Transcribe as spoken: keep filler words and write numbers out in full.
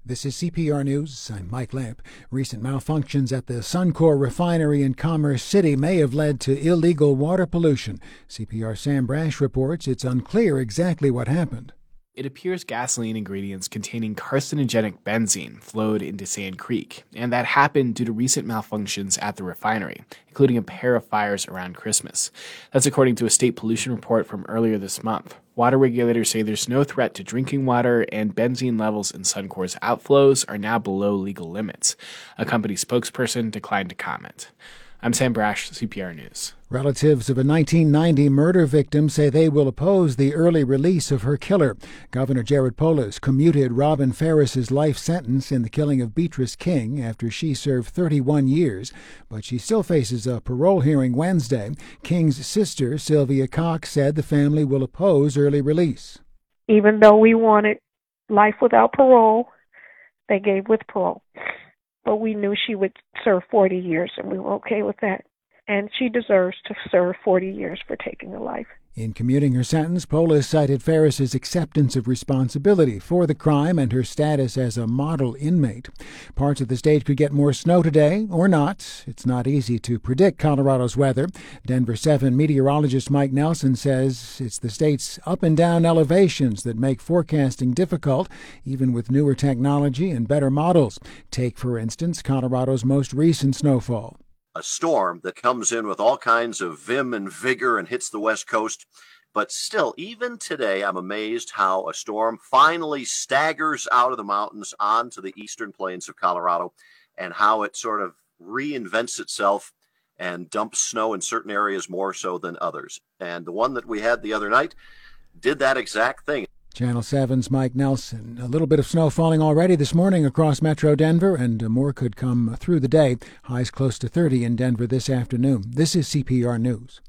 This is C P R News. I'm Mike Lamp. Recent malfunctions at the Suncor refinery in Commerce City may have led to illegal water pollution. C P R Sam Brash reports it's unclear exactly what happened. It appears gasoline ingredients containing carcinogenic benzene flowed into Sand Creek, and that happened due to recent malfunctions at the refinery, including a pair of fires around Christmas. That's according to a state pollution report from earlier this month. Water regulators say there's no threat to drinking water, and benzene levels in Suncor's outflows are now below legal limits. A company spokesperson declined to comment. I'm Sam Brash, C P R News. Relatives of a nineteen ninety murder victim say they will oppose the early release of her killer. Governor Jared Polis commuted Robin Ferris's life sentence in the killing of Beatrice King after she served thirty-one years, but she still faces a parole hearing Wednesday. King's sister, Sylvia Cox, said the family will oppose early release. Even though we wanted life without parole, they gave with parole. But we knew she would serve forty years, and we were okay with that. And she deserves to serve forty years for taking a life. In commuting her sentence, Polis cited Ferris's acceptance of responsibility for the crime and her status as a model inmate. Parts of the state could get more snow today, or not. It's not easy to predict Colorado's weather. Denver seven meteorologist Mike Nelson says it's the state's up and down elevations that make forecasting difficult, even with newer technology and better models. Take, for instance, Colorado's most recent snowfall. A storm that comes in with all kinds of vim and vigor and hits the West Coast. But still, even today, I'm amazed how a storm finally staggers out of the mountains onto the eastern plains of Colorado and how it sort of reinvents itself and dumps snow in certain areas more so than others. And the one that we had the other night did that exact thing. Channel seven's Mike Nelson. A little bit of snow falling already this morning across Metro Denver, and more could come through the day. Highs close to thirty in Denver this afternoon. This is C P R News.